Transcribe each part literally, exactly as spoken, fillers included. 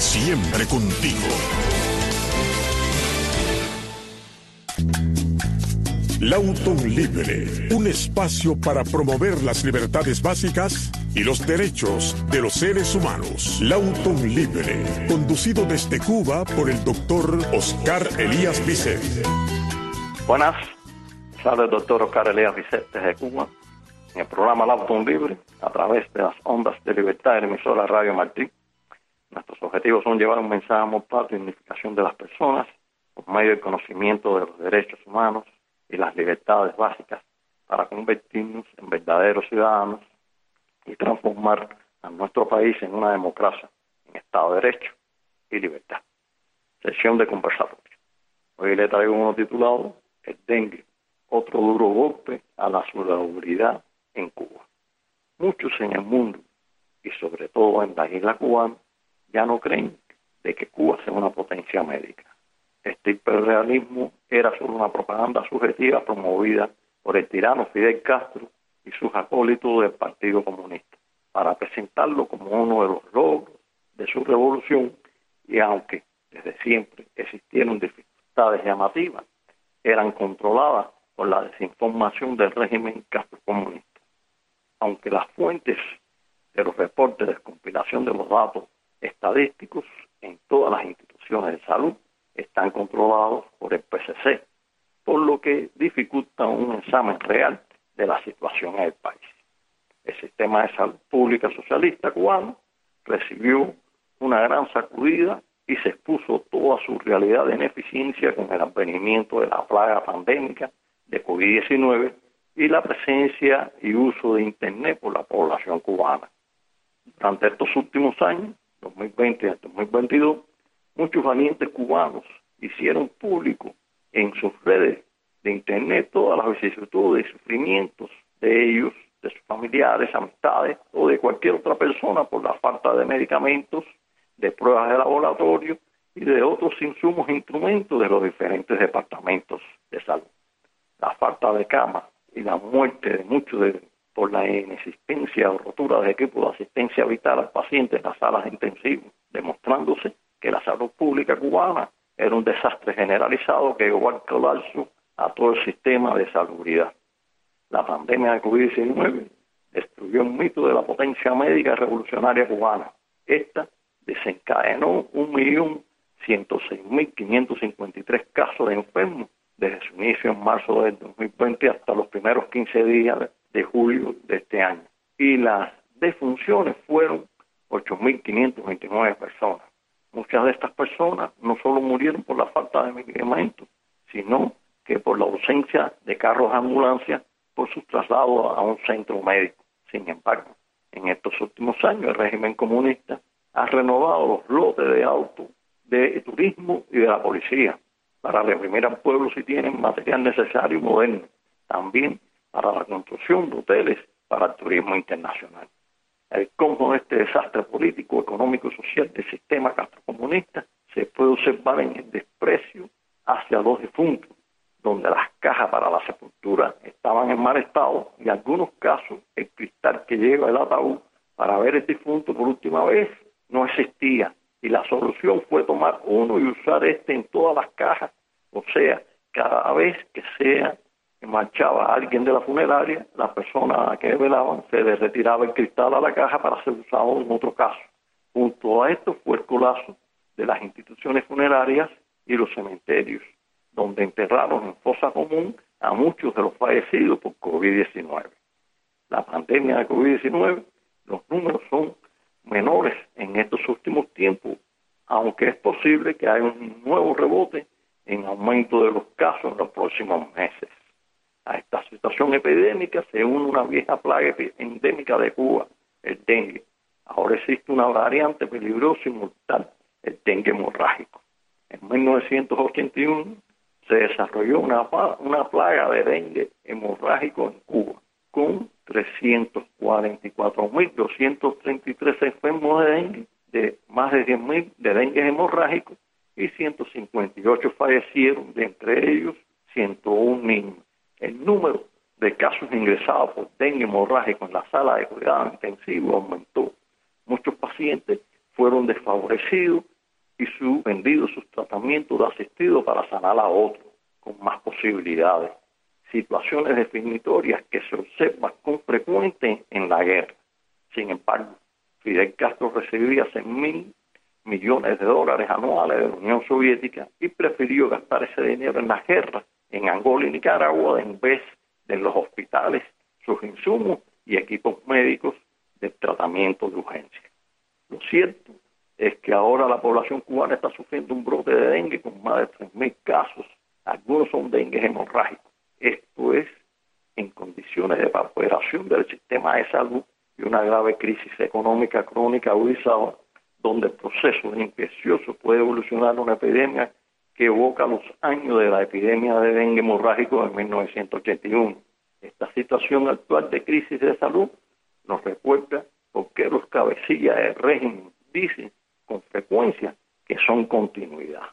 siempre contigo. Lawton Libre, un espacio para promover las libertades básicas y los derechos de los seres humanos. Lawton Libre, conducido desde Cuba por el doctor Oscar Elías Bisset. Buenas, sale el doctor Oscar Elías Bisset desde Cuba, en el programa Lawton Libre, a través de las ondas de libertad de la emisora Radio Martí. Nuestros objetivos son llevar un mensaje de amor patrio y unificación de las personas por medio del conocimiento de los derechos humanos y las libertades básicas para convertirnos en verdaderos ciudadanos y transformar a nuestro país en una democracia, en Estado de Derecho y libertad. Sesión de conversatorio. Hoy le traigo uno titulado El dengue, otro duro golpe a la salubridad en Cuba. Muchos en el mundo, y sobre todo en la isla cubana, ya no creen de que Cuba sea una potencia médica. Este hiperrealismo era solo una propaganda subjetiva promovida por el tirano Fidel Castro y sus acólitos del Partido Comunista, para presentarlo como uno de los logros de su revolución, y aunque desde siempre existieron dificultades llamativas, eran controladas por la desinformación del régimen castrocomunista. Aunque las fuentes de los reportes de compilación de los datos estadísticos en todas las instituciones de salud están controlados por el P C C, por lo que dificulta un examen real de la situación en el país. El sistema de salud pública socialista cubano recibió una gran sacudida y se expuso toda su realidad de ineficiencia con el advenimiento de la plaga pandémica de COVID diecinueve y la presencia y uso de Internet por la población cubana. Durante estos últimos años, dos mil veinte y dos mil veintidós, muchos valientes cubanos hicieron público en sus redes de Internet todas las vicisitudes y sufrimientos de ellos, de sus familiares, amistades o de cualquier otra persona por la falta de medicamentos, de pruebas de laboratorio y de otros insumos e instrumentos de los diferentes departamentos de salud. La falta de camas y la muerte de muchos de, por la inexistencia o rotura de equipos de asistencia vital al paciente en las salas intensivas, demostrándose que la salud pública cubana era un desastre generalizado que llevó al colapso a todo el sistema de salubridad. La pandemia de COVID diecinueve destruyó un mito de la potencia médica revolucionaria cubana. Esta desencadenó un millón ciento seis mil quinientos cincuenta y tres casos de enfermos desde su inicio en marzo del dos mil veinte hasta los primeros quince días de julio de este año. Y las defunciones fueron ocho mil quinientas veintinueve personas. Muchas de estas personas no solo murieron por la falta de medicamentos, sino que por la ausencia de carros de ambulancia por su traslado a un centro médico. Sin embargo, en estos últimos años el régimen comunista ha renovado los lotes de autos de turismo y de la policía para reprimir al pueblo si tienen material necesario y moderno, también para la construcción de hoteles para el turismo internacional. El colmo de este desastre político, económico y social del sistema castrocomunista se puede observar en el desprecio hacia los difuntos, donde las cajas para la sepultura estaban en mal estado y en algunos casos el cristal que lleva el ataúd para ver el difunto por última vez no existía, y la solución fue tomar uno y usar este en todas las cajas. O sea, cada vez que sea que marchaba alguien de la funeraria, la persona que velaban se le retiraba el cristal a la caja para ser usado en otro caso. Junto a esto fue el colapso de las instituciones funerarias y los cementerios, donde enterraron en fosa común a muchos de los fallecidos por COVID diecinueve. La pandemia de COVID diecinueve, los números son menores en estos últimos tiempos, aunque es posible que haya un nuevo rebote en aumento de los casos en los próximos meses. A esta situación epidémica se une una vieja plaga endémica de Cuba, el dengue. Ahora existe una variante peligrosa y mortal, el dengue hemorrágico. En mil novecientos ochenta y uno se desarrolló una, una plaga de dengue hemorrágico en Cuba, con trescientos cuarenta y cuatro mil doscientos treinta y tres enfermos de dengue, de más de diez mil de dengue hemorrágico, y ciento cincuenta y ocho fallecieron, de entre ellos ciento uno niños. El número de casos ingresados por dengue hemorrágico en la sala de cuidado intensivo aumentó. Muchos pacientes fueron desfavorecidos y su vendido sus tratamientos de asistido para sanar a otros con más posibilidades. Situaciones definitorias que se observan con frecuencia en la guerra. Sin embargo, Fidel Castro recibía cien mil millones de dólares anuales de la Unión Soviética y prefirió gastar ese dinero en las guerras en Angola y Nicaragua en vez de en los hospitales, sus insumos y equipos médicos de tratamiento de urgencia. Lo cierto es que ahora la población cubana está sufriendo un brote de dengue con más de tres mil casos. Algunos son dengue hemorrágicos. Esto es en condiciones de pauperación del sistema de salud y una grave crisis económica crónica agudizada, donde el proceso infeccioso puede evolucionar a una epidemia que evoca los años de la epidemia de dengue hemorrágico en mil novecientos ochenta y uno. Esta situación actual de crisis de salud nos recuerda por qué los cabecillas del régimen dicen con frecuencia que son continuidad.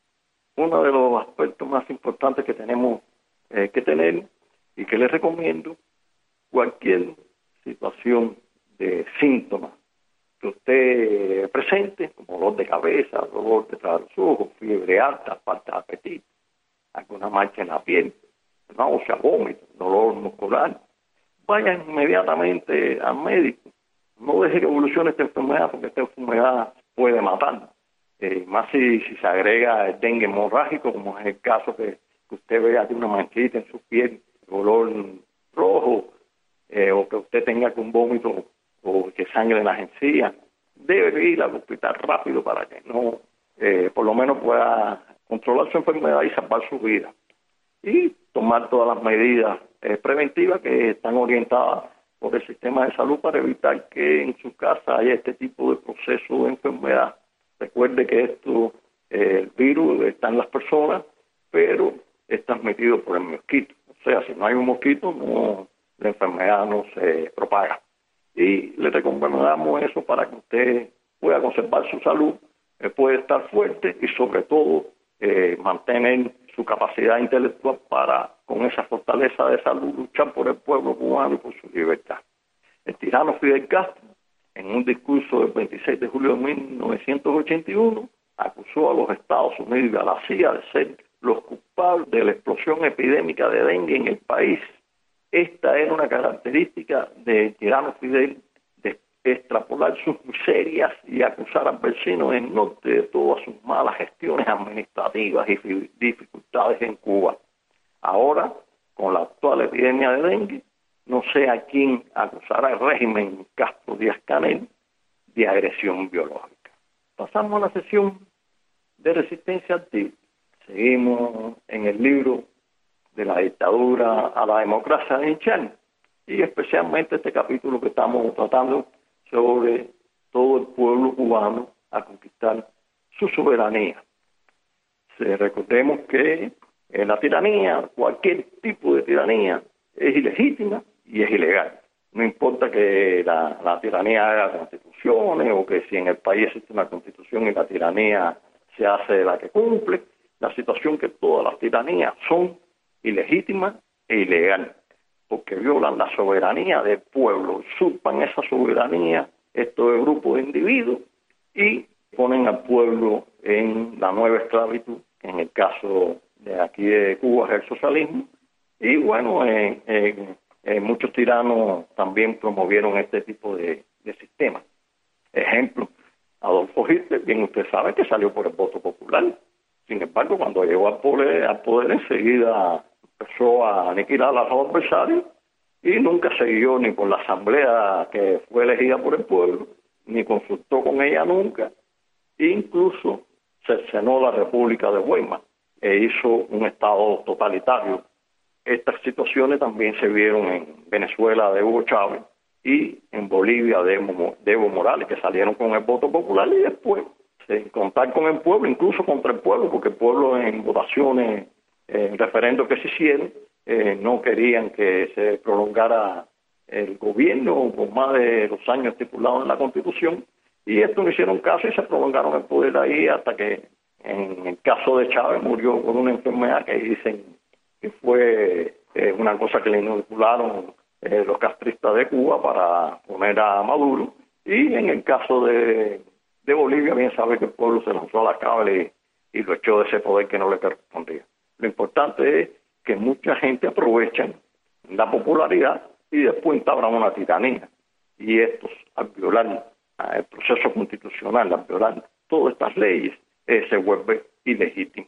Uno de los aspectos más importantes que tenemos eh, que tener y que les recomiendo, cualquier situación de síntomas que usted presente, como dolor de cabeza, dolor detrás de los ojos, fiebre alta, falta de apetito, alguna mancha en la piel, náusea, vómito, dolor muscular, vaya inmediatamente al médico. No deje que evolucione esta enfermedad, porque esta enfermedad puede matar. Eh, más si, si se agrega el dengue hemorrágico, como es el caso que, que usted vea que una manchita en su piel, color rojo, eh, o que usted tenga que un vómito o que sangre en las encías, debe ir al hospital rápido para que no, eh, por lo menos pueda controlar su enfermedad y salvar su vida. Y tomar todas las medidas eh, preventivas que están orientadas por el sistema de salud para evitar que en su casa haya este tipo de proceso de enfermedad. Recuerde que esto, eh, el virus está en las personas, pero es transmitido por el mosquito. O sea, si no hay un mosquito, no, la enfermedad no se propaga. Y le recomendamos eso para que usted pueda conservar su salud, eh, puede estar fuerte y sobre todo eh, mantener su capacidad intelectual para, con esa fortaleza de salud, luchar por el pueblo cubano y por su libertad. El tirano Fidel Castro, en un discurso del veintiséis de julio de mil novecientos ochenta y uno, acusó a los Estados Unidos y a la C I A de ser los culpables de la explosión epidémica de dengue en el país. Esta era una característica del tirano Fidel, de extrapolar sus miserias y acusar al vecino del norte de todas sus malas gestiones administrativas y dificultades en Cuba. Ahora, con la actual epidemia de dengue, no sé a quién acusará al régimen Castro Díaz-Canel de agresión biológica. Pasamos a la sesión de resistencia activa. Seguimos en el libro de la dictadura a la democracia en Chile, y especialmente este capítulo que estamos tratando sobre todo el pueblo cubano a conquistar su soberanía. Se, recordemos que en la tiranía, cualquier tipo de tiranía, es ilegítima y es ilegal. No importa que la, la tiranía haga constituciones o que si en el país existe una constitución y la tiranía se hace la que cumple, la situación que todas las tiranías son ilegítimas e ilegales, porque violan la soberanía del pueblo, usurpan esa soberanía estos grupos de individuos y ponen al pueblo en la nueva esclavitud, que en el caso de aquí de Cuba es el socialismo, y bueno, eh, eh, eh, muchos tiranos también promovieron este tipo de, de sistemas. Ejemplo, Adolfo Hitler, bien usted sabe que salió por el voto popular. Sin embargo, cuando llegó al poder, al poder enseguida empezó a aniquilar a los adversarios y nunca siguió ni por la asamblea que fue elegida por el pueblo, ni consultó con ella nunca, e incluso cercenó la República de Weimar e hizo un estado totalitario. Estas situaciones también se vieron en Venezuela de Hugo Chávez y en Bolivia de Evo, de Evo Morales, que salieron con el voto popular y después, sin contar con el pueblo, incluso contra el pueblo, porque el pueblo en votaciones, en referendos que se hicieron, eh, no querían que se prolongara el gobierno por más de los años estipulados en la Constitución, y esto no hicieron caso y se prolongaron el poder ahí hasta que, en el caso de Chávez, murió con una enfermedad que dicen que fue eh, una cosa que le inocularon eh, los castristas de Cuba para poner a Maduro, y en el caso de de Bolivia, bien sabe que el pueblo se lanzó a la cable y, y lo echó de ese poder que no le correspondía. Lo importante es que mucha gente aprovechan la popularidad y después entablan una tiranía. Y estos, al violar el proceso constitucional, al violar todas estas leyes, eh, se vuelve ilegítimo.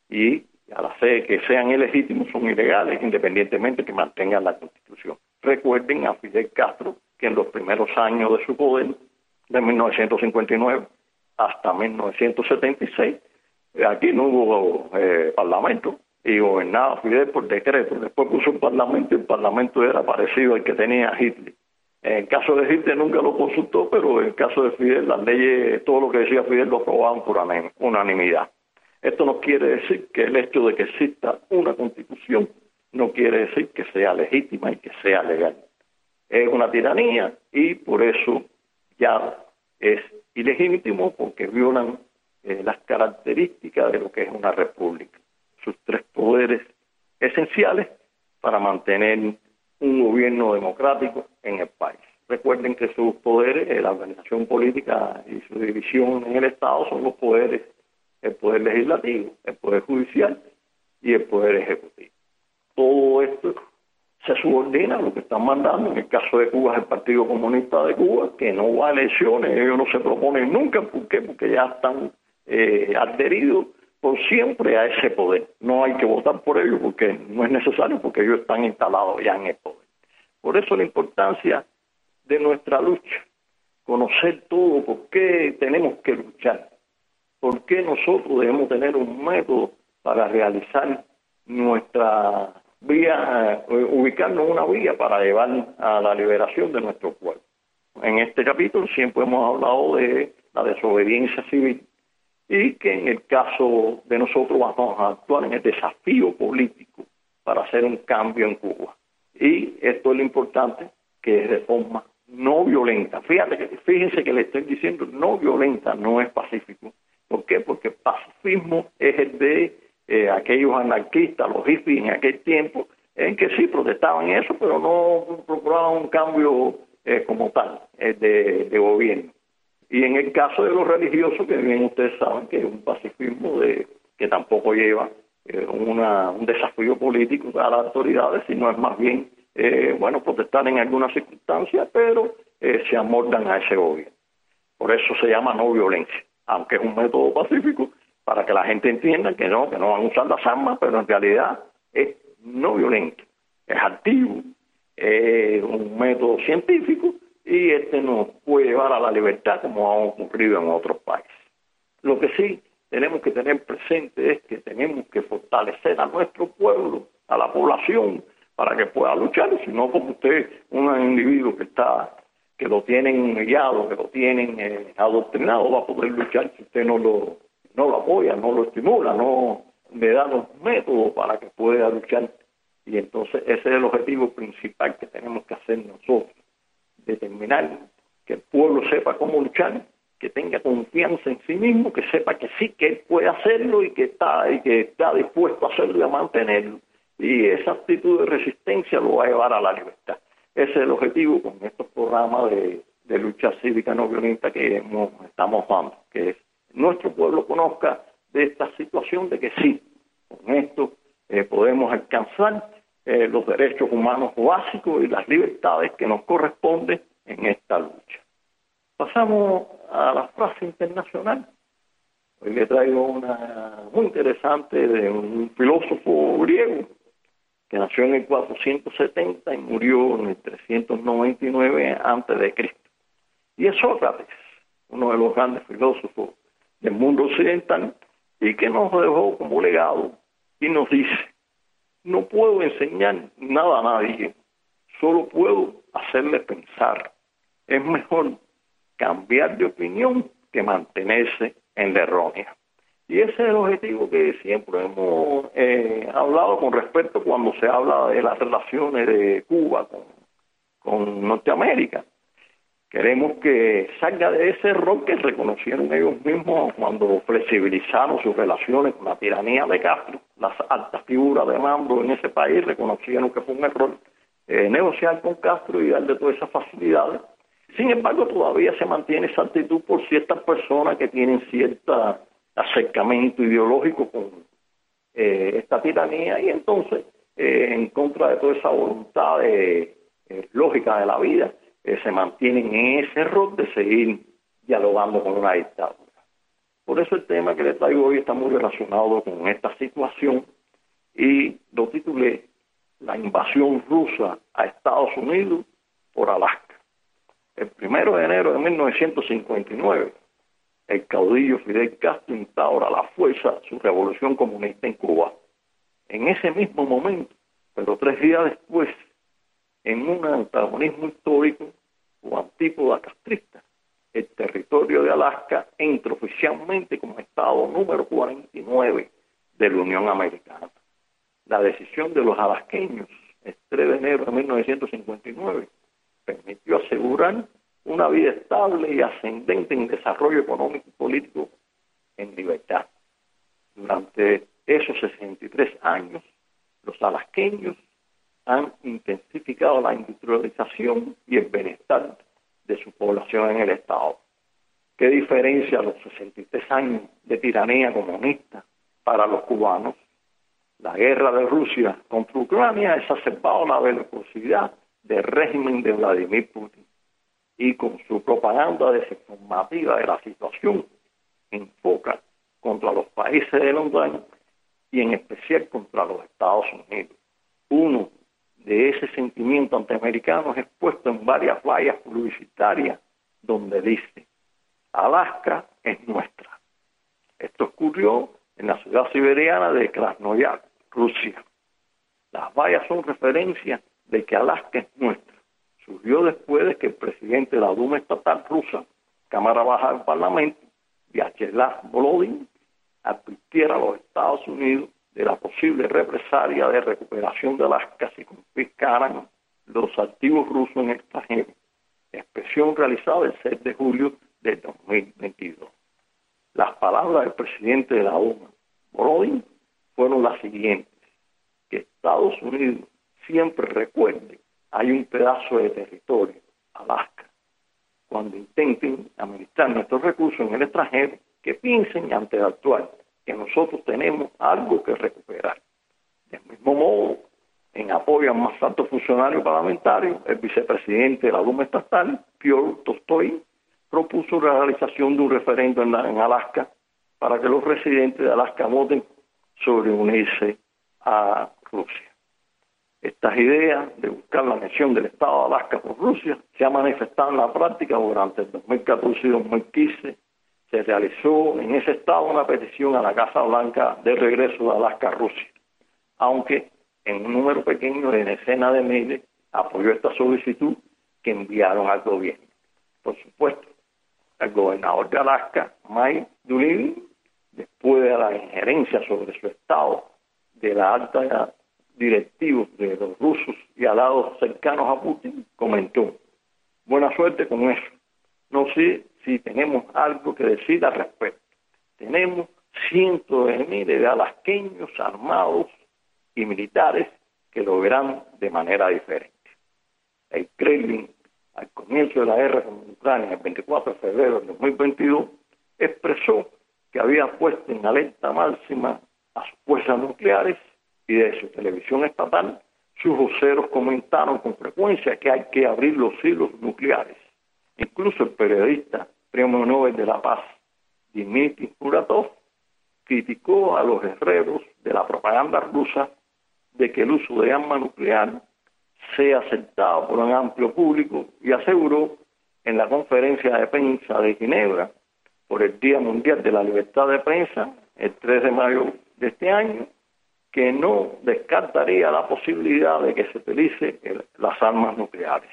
Y al hacer que sean ilegítimos, son ilegales, independientemente que mantengan la Constitución. Recuerden a Fidel Castro, que en los primeros años de su poder, de mil novecientos cincuenta y nueve hasta mil novecientos setenta y seis, aquí no hubo eh, parlamento, y gobernaba Fidel por decreto. Después puso un parlamento, y el parlamento era parecido al que tenía Hitler. En el caso de Hitler nunca lo consultó, pero en el caso de Fidel, las leyes, todo lo que decía Fidel lo aprobaban por unanimidad. Esto no quiere decir que el hecho de que exista una constitución no quiere decir que sea legítima y que sea legal. Es una tiranía y por eso ya es ilegítimo, porque violan eh, las características de lo que es una república, sus tres poderes esenciales para mantener un gobierno democrático en el país. Recuerden que sus poderes, eh, la organización política y su división en el Estado son los poderes, el poder legislativo, el poder judicial y el poder ejecutivo. Todo esto se subordina a lo que están mandando. En el caso de Cuba es el Partido Comunista de Cuba, que no va a elecciones, ellos no se proponen nunca. ¿Por qué? Porque ya están eh, adheridos por siempre a ese poder. No hay que votar por ellos porque no es necesario, porque ellos están instalados ya en el poder. Por eso la importancia de nuestra lucha, conocer todo, por qué tenemos que luchar, por qué nosotros debemos tener un método para realizar nuestra vía, eh, ubicarnos en una vía para llevar a la liberación de nuestro pueblo. En este capítulo siempre hemos hablado de la desobediencia civil y que en el caso de nosotros vamos a actuar en el desafío político para hacer un cambio en Cuba. Y esto es lo importante, que es de forma no violenta. Fíjate que, fíjense que le estoy diciendo no violenta, no es pacífico. ¿Por qué? Porque el pacifismo es el de eh, aquellos anarquistas, los hippies en aquel tiempo, en que sí protestaban eso, pero no procuraban un cambio eh, como tal, eh, de, de gobierno. Y en el caso de los religiosos, que bien ustedes saben que es un pacifismo de, que tampoco lleva eh, una, un desafío político a las autoridades, sino es más bien, eh, bueno, protestar en algunas circunstancias, pero eh, se amoldan a ese gobierno. Por eso se llama no violencia, aunque es un método pacífico, para que la gente entienda que no, que no van a usar las armas, pero en realidad es no violento, es activo, es un método científico, y este nos puede llevar a la libertad como ha ocurrido en otros países. Lo que sí tenemos que tener presente es que tenemos que fortalecer a nuestro pueblo, a la población, para que pueda luchar, si no como usted, un individuo que está, que lo tienen guiado, que lo tienen eh, adoctrinado, va a poder luchar si usted no lo, no lo apoya, no lo estimula, no le da los métodos para que pueda luchar. Y entonces ese es el objetivo principal que tenemos que hacer nosotros, determinar que el pueblo sepa cómo luchar, que tenga confianza en sí mismo, que sepa que sí, que él puede hacerlo y que está, y que está dispuesto a hacerlo y a mantenerlo, y esa actitud de resistencia lo va a llevar a la libertad. Ese es el objetivo con estos programas de, de lucha cívica no violenta que hemos, estamos dando, que es nuestro pueblo conozca de esta situación de que sí, con esto eh, podemos alcanzar eh, los derechos humanos básicos y las libertades que nos corresponden en esta lucha. Pasamos a la frase internacional. Hoy le traigo una muy interesante de un filósofo griego que nació en el cuatrocientos setenta y murió en el trescientos noventa y nueve antes de Cristo. Y es Sócrates, uno de los grandes filósofos del mundo occidental, y que nos dejó como legado y nos dice: no puedo enseñar nada a nadie, solo puedo hacerle pensar. Es mejor cambiar de opinión que mantenerse en la errónea. Y ese es el objetivo que siempre hemos eh, hablado con respecto cuando se habla de las relaciones de Cuba con, con Norteamérica. Queremos que salga de ese error que reconocieron ellos mismos cuando flexibilizaron sus relaciones con la tiranía de Castro. Las altas figuras de mando en ese país reconocieron que fue un error eh, negociar con Castro y darle todas esas facilidades. Sin embargo, todavía se mantiene esa actitud por ciertas personas que tienen cierto acercamiento ideológico con eh, esta tiranía y entonces, eh, en contra de toda esa voluntad de, eh, lógica de la vida, eh, se mantienen en ese error de seguir dialogando con una dictadura. Por eso el tema que les traigo hoy está muy relacionado con esta situación y lo titulé La invasión rusa a Estados Unidos por Alaska. El primero de enero de mil novecientos cincuenta y nueve, el caudillo Fidel Castro instaura a la fuerza su revolución comunista en Cuba. En ese mismo momento, pero tres días después, en un antagonismo histórico o antípoda castrista, el territorio de Alaska entra oficialmente como Estado número cuarenta y nueve de la Unión Americana. La decisión de los alasqueños, el tres de enero de mil novecientos cincuenta y nueve, permitió asegurar una vida estable y ascendente en desarrollo económico y político en libertad. Durante esos sesenta y tres años, los alasqueños han intensificado la industrialización y el bienestar de su población en el Estado. ¿Qué diferencia los sesenta y tres años de tiranía comunista para los cubanos? La guerra de Rusia contra Ucrania ha exacerbado la velocidad del régimen de Vladimir Putin y con su propaganda desinformativa de la situación enfoca contra los países de la OTAN y en especial contra los Estados Unidos. Uno de ese sentimiento antiamericano es expuesto en varias vallas publicitarias donde dice: Alaska es nuestra. Esto ocurrió en la ciudad siberiana de Krasnoyarsk, Rusia. Las vallas son referencias de que Alaska es nuestra. Surgió después de que el presidente de la Duma Estatal rusa, Cámara Baja del Parlamento, Vyacheslav Volodin, advirtiera a los Estados Unidos de la posible represalia de recuperación de Alaska si confiscaran los activos rusos en el extranjero. Expresión realizada el seis de julio de dos mil veintidós. Las palabras del presidente de la Duma, Volodin, fueron las siguientes: que Estados Unidos siempre recuerde, hay un pedazo de territorio, Alaska. Cuando intenten administrar nuestros recursos en el extranjero, que piensen antes de actuar, que nosotros tenemos algo que recuperar. Del mismo modo, en apoyo a más altos funcionarios parlamentarios, el vicepresidente de la Duma Estatal, Piotr Tolstoy, propuso la realización de un referendo en, en Alaska para que los residentes de Alaska voten sobre unirse a Rusia. Estas ideas de buscar la anexión del Estado de Alaska por Rusia se ha manifestado en la práctica durante el dos mil catorce y dos mil quince. Se realizó en ese Estado una petición a la Casa Blanca de regreso de Alaska a Rusia, aunque en un número pequeño de decenas de miles apoyó esta solicitud que enviaron al gobierno. Por supuesto, el gobernador de Alaska, Mike Dulin, después de la injerencia sobre su Estado de la alta directiva de los rusos y aliados cercanos a Putin, comentó: buena suerte con eso. No sé si tenemos algo que decir al respecto. Tenemos cientos de miles de alasqueños armados y militares que lo verán de manera diferente. El Kremlin, al comienzo de la guerra con Ucrania, el veinticuatro de febrero de dos mil veintidós, expresó que había puesto en alerta máxima a sus fuerzas nucleares y de su televisión estatal, sus voceros comentaron con frecuencia que hay que abrir los hilos nucleares. Incluso el periodista Premio Nobel de la Paz, Dmitry Muratov, criticó a los guerreros de la propaganda rusa de que el uso de armas nucleares sea aceptado por un amplio público y aseguró en la conferencia de prensa de Ginebra por el Día Mundial de la Libertad de Prensa, el tres de mayo de este año, que no descartaría la posibilidad de que se utilice el, las armas nucleares.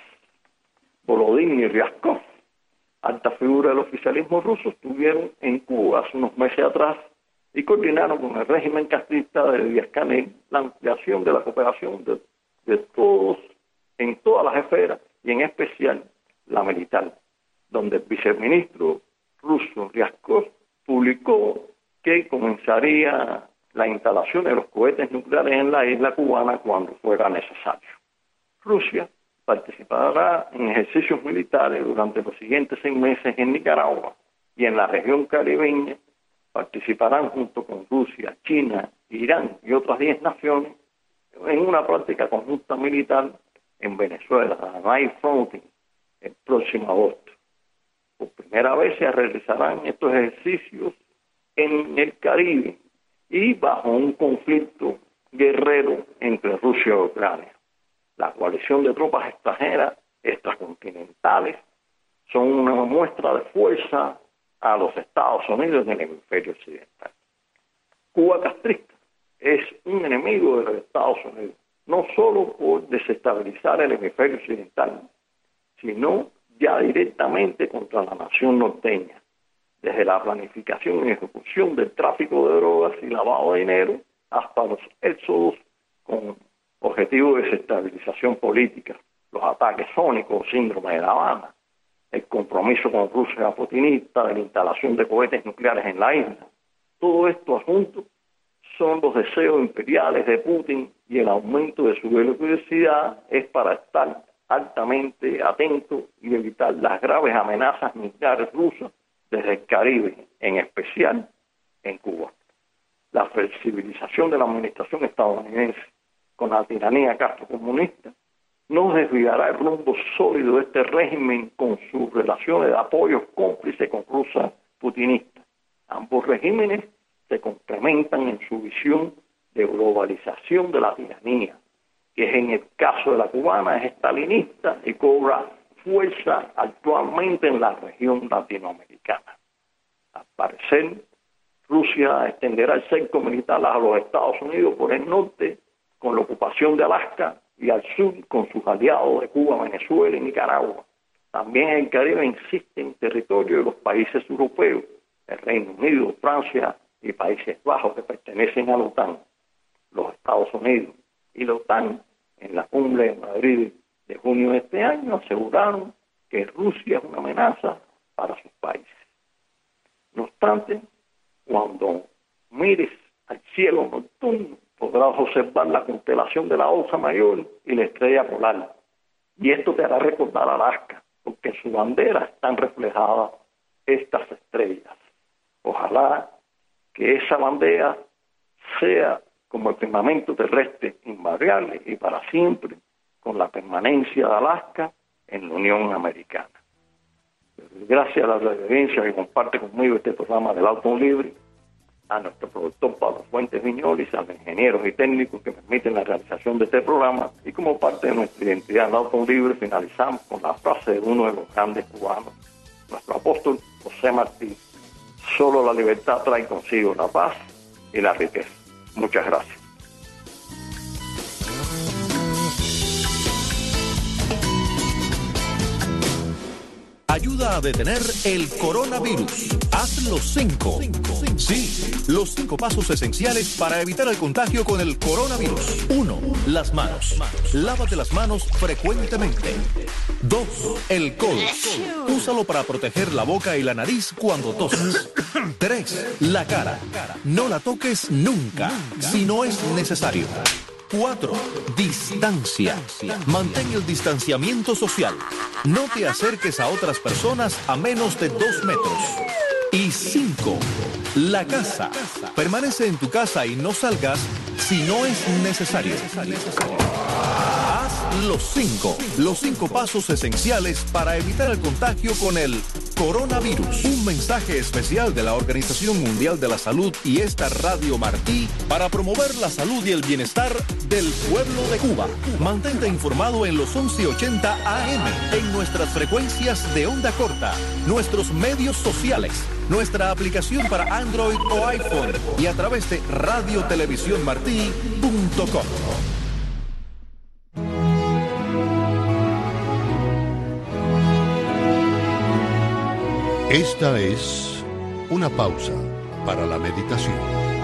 Volodin y Ryazkov, alta figura del oficialismo ruso, estuvieron en Cuba hace unos meses atrás y coordinaron con el régimen castrista de Díaz-Canel la ampliación de la cooperación de, de todos, en todas las esferas y en especial la militar, donde el viceministro ruso Ryazkov publicó que comenzaría la instalación de los cohetes nucleares en la isla cubana cuando fuera necesario. Rusia participará en ejercicios militares durante los siguientes seis meses en Nicaragua y en la región caribeña. Participarán junto con Rusia, China, Irán y otras diez naciones en una práctica conjunta militar en Venezuela, la Night Fronting, el próximo agosto. Por primera vez se realizarán estos ejercicios en el Caribe y bajo un conflicto guerrero entre Rusia y Ucrania. La coalición de tropas extranjeras extracontinentales son una muestra de fuerza a los Estados Unidos en el hemisferio occidental. Cuba castrista es un enemigo de los Estados Unidos, no solo por desestabilizar el hemisferio occidental, sino ya directamente contra la nación norteña, desde la planificación y ejecución del tráfico de drogas y lavado de dinero hasta los éxodos con objetivo de desestabilización política, los ataques sónicos, síndrome de La Habana, el compromiso con Rusia putinista de la instalación de cohetes nucleares en la isla. Todo esto asunto son los deseos imperiales de Putin y el aumento de su velocidad es para estar altamente atento y evitar las graves amenazas militares rusas desde el Caribe, en especial en Cuba. La flexibilización de la administración estadounidense con la tiranía castrocomunista no desviará el rumbo sólido de este régimen con sus relaciones de apoyo cómplice con Rusia putinista. Ambos regímenes se complementan en su visión de globalización de la tiranía, que es en el caso de la cubana es estalinista y cobra fuerza actualmente en la región latinoamericana. Al parecer, Rusia extenderá el cerco militar a los Estados Unidos por el norte con la ocupación de Alaska y al sur con sus aliados de Cuba, Venezuela y Nicaragua. También en el Caribe insisten territorios de los países europeos, el Reino Unido, Francia y Países Bajos que pertenecen a la OTAN. Los Estados Unidos y la OTAN en la cumbre de Madrid de junio de este año aseguraron que Rusia es una amenaza para sus países. No obstante, cuando mires al cielo nocturno, podrás observar la constelación de la Osa Mayor y la estrella polar. Y esto te hará recordar a Alaska, porque en su bandera están reflejadas estas estrellas. Ojalá que esa bandera sea como el firmamento terrestre invariable y para siempre, con la permanencia de Alaska en la Unión Americana. Gracias a la reverencia que comparte conmigo este programa del Auto Libre, a nuestro productor Pablo Fuentes Viñolis, a los ingenieros y técnicos que permiten la realización de este programa, y como parte de nuestra identidad en Auto Libre finalizamos con la frase de uno de los grandes cubanos, nuestro apóstol José Martí: solo la libertad trae consigo la paz y la riqueza. Muchas gracias. Ayuda a detener el coronavirus. Haz los cinco. Sí, los cinco pasos esenciales para evitar el contagio con el coronavirus. Uno, las manos. Lávate las manos frecuentemente. Dos, el codo. Úsalo para proteger la boca y la nariz cuando tosas. Tres, la cara. No la toques nunca, si no es necesario. Cuatro, distancia. Mantén el distanciamiento social. No te acerques a otras personas a menos de dos metros. Y cinco, la casa. Permanece en tu casa y no salgas si no es necesario. Haz los cinco, los cinco pasos esenciales para evitar el contagio con el coronavirus. Un mensaje especial de la Organización Mundial de la Salud y esta Radio Martí para promover la salud y el bienestar del pueblo de Cuba. Mantente informado en los once ochenta A M, en nuestras frecuencias de onda corta, nuestros medios sociales, nuestra aplicación para Android o iPhone y a través de radio televisión martí punto com. Esta es una pausa para la meditación.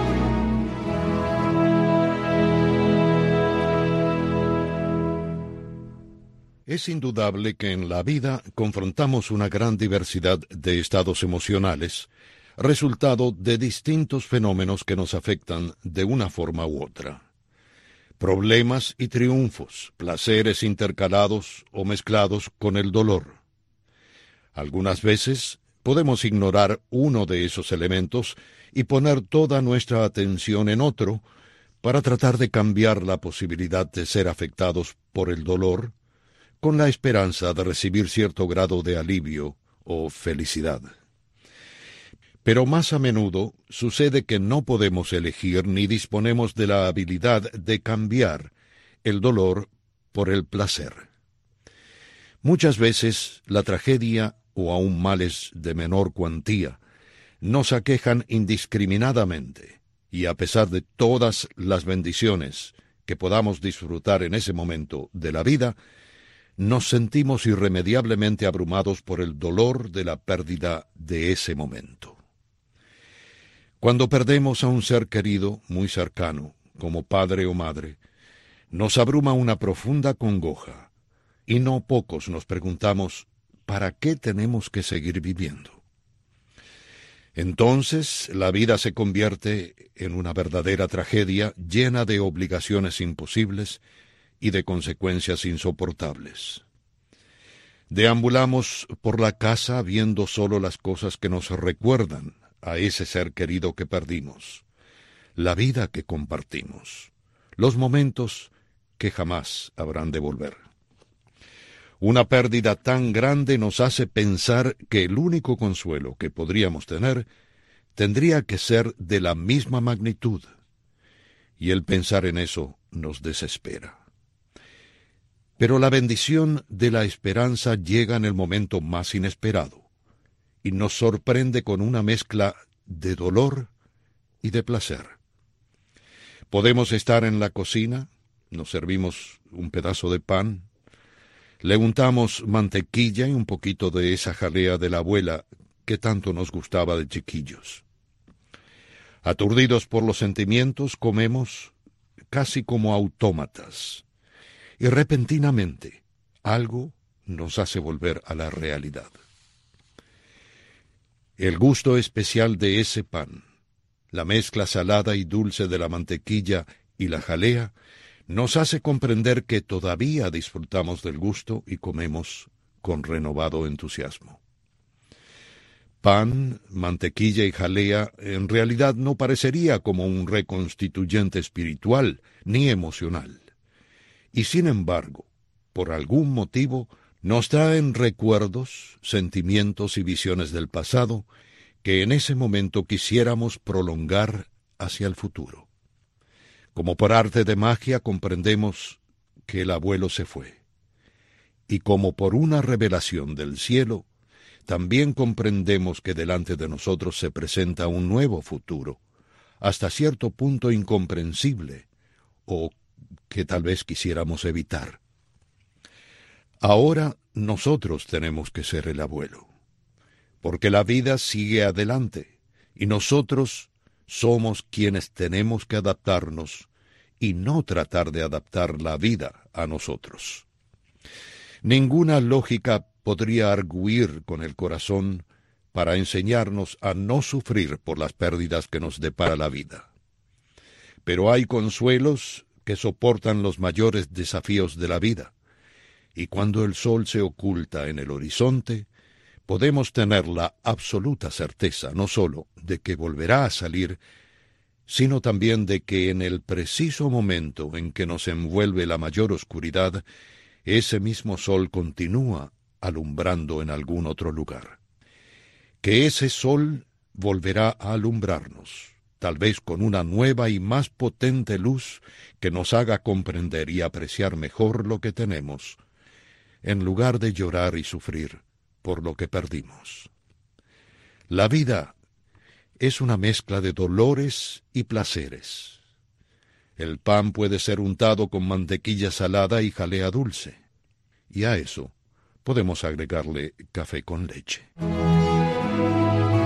Es indudable que en la vida confrontamos una gran diversidad de estados emocionales, resultado de distintos fenómenos que nos afectan de una forma u otra. problemas y triunfos, placeres intercalados o mezclados con el dolor. Algunas veces podemos ignorar uno de esos elementos y poner toda nuestra atención en otro para tratar de cambiar la posibilidad de ser afectados por el dolor con la esperanza de recibir cierto grado de alivio o felicidad. Pero más a menudo sucede que no podemos elegir ni disponemos de la habilidad de cambiar el dolor por el placer. Muchas veces la tragedia o aún males de menor cuantía nos aquejan indiscriminadamente, y a pesar de todas las bendiciones que podamos disfrutar en ese momento de la vida, nos sentimos irremediablemente abrumados por el dolor de la pérdida de ese momento. Cuando perdemos a un ser querido muy cercano, como padre o madre, nos abruma una profunda congoja, y no pocos nos preguntamos, ¿para qué tenemos que seguir viviendo? Entonces la vida se convierte en una verdadera tragedia llena de obligaciones imposibles y de consecuencias insoportables. Deambulamos por la casa viendo solo las cosas que nos recuerdan a ese ser querido que perdimos, la vida que compartimos, los momentos que jamás habrán de volver. Una pérdida tan grande nos hace pensar que el único consuelo que podríamos tener tendría que ser de la misma magnitud, y el pensar en eso nos desespera. Pero la bendición de la esperanza llega en el momento más inesperado, y nos sorprende con una mezcla de dolor y de placer. Podemos estar en la cocina, nos servimos un pedazo de pan, le untamos mantequilla y un poquito de esa jalea de la abuela que tanto nos gustaba de chiquillos. Aturdidos por los sentimientos, comemos casi como autómatas, y repentinamente algo nos hace volver a la realidad. El gusto especial de ese pan, la mezcla salada y dulce de la mantequilla y la jalea, nos hace comprender que todavía disfrutamos del gusto y comemos con renovado entusiasmo. Pan, mantequilla y jalea en realidad no parecería como un reconstituyente espiritual ni emocional. Y sin embargo, por algún motivo, nos traen recuerdos, sentimientos y visiones del pasado que en ese momento quisiéramos prolongar hacia el futuro. Como por arte de magia comprendemos que el abuelo se fue. Y como por una revelación del cielo, también comprendemos que delante de nosotros se presenta un nuevo futuro, hasta cierto punto incomprensible, o que tal vez quisiéramos evitar. Ahora nosotros tenemos que ser el abuelo, porque la vida sigue adelante, y nosotros somos quienes tenemos que adaptarnos y no tratar de adaptar la vida a nosotros. Ninguna lógica podría arguir con el corazón para enseñarnos a no sufrir por las pérdidas que nos depara la vida. Pero hay consuelos que soportan los mayores desafíos de la vida, y cuando el sol se oculta en el horizonte, podemos tener la absoluta certeza no sólo de que volverá a salir, sino también de que en el preciso momento en que nos envuelve la mayor oscuridad, ese mismo sol continúa alumbrando en algún otro lugar. Que ese sol volverá a alumbrarnos, tal vez con una nueva y más potente luz que nos haga comprender y apreciar mejor lo que tenemos, en lugar de llorar y sufrir por lo que perdimos. La vida es una mezcla de dolores y placeres. El pan puede ser untado con mantequilla salada y jalea dulce, y a eso podemos agregarle café con leche.